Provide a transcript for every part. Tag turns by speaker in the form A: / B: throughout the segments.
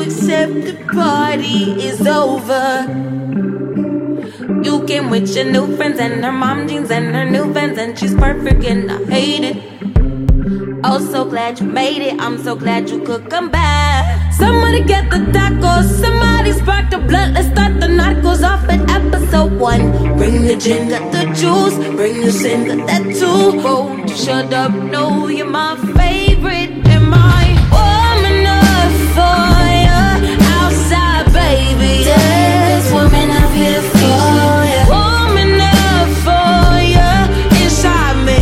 A: accept the party is over. You came with your new friends and her mom jeans and her new Vans, and she's perfect and I hate it. Oh, so glad you made it. I'm so glad you could come back. Somebody get the tacos. Somebody spark the blood. Let's start the narcos off at episode 1. Bring the gin, got the juice. Bring the sin, got that too. Won't you shut up? No, you're my favorite. Am I warm enough for you? Outside, baby. This woman I'm here for you. Warm enough for you. Inside me.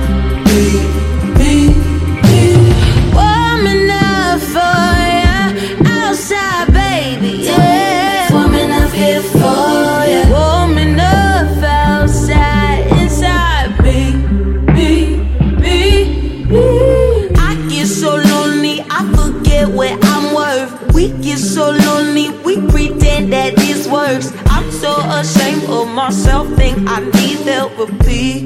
A: Warm enough for you. Outside, baby. Yeah. Woman I'm here for you. Warm enough outside. Inside me. I get so lonely, I forget what I'm worth. We get so lonely, we pretend that this works. I'm so ashamed of myself, think I need therapy.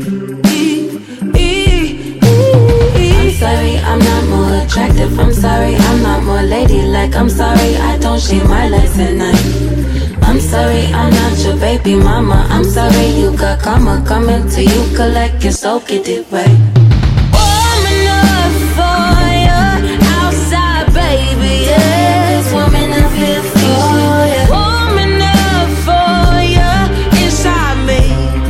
A: I'm sorry, I'm not more attractive. I'm sorry, I'm not more ladylike. I'm sorry, I don't shave my legs at night. I'm sorry, I'm not your baby mama. I'm sorry, you got karma coming to you. Collect your soul, get it right. Warm enough for you. Outside, baby. This woman I'm here for you. Warm enough for you. Inside me.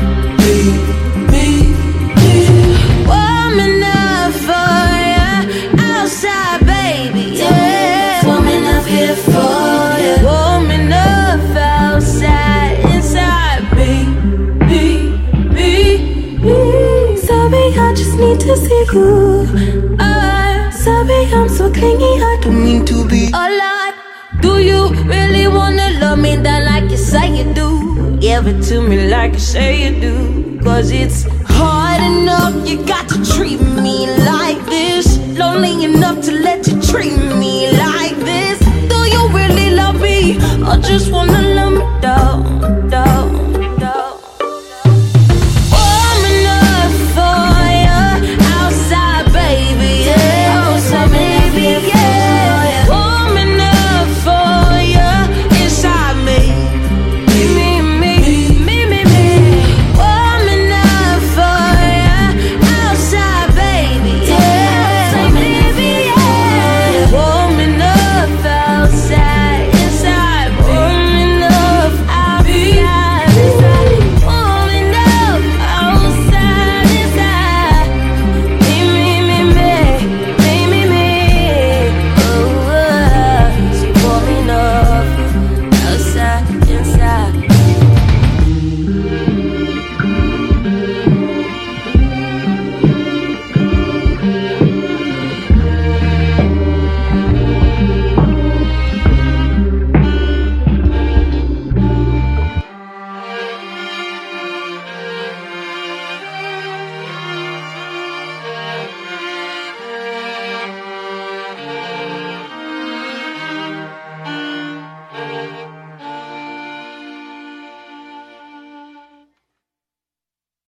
A: Warm enough for you. Outside, baby. Yeah. Woman I'm here for you. Warm enough outside. Inside me. Sorry, I just need to see you. Sorry, I'm so clingy, I don't mean to be a lot. Do you really wanna love me that like you say you do? Give it to me like you say you do. Cause it's hard enough, you got to treat me like this. Lonely enough to let you treat me like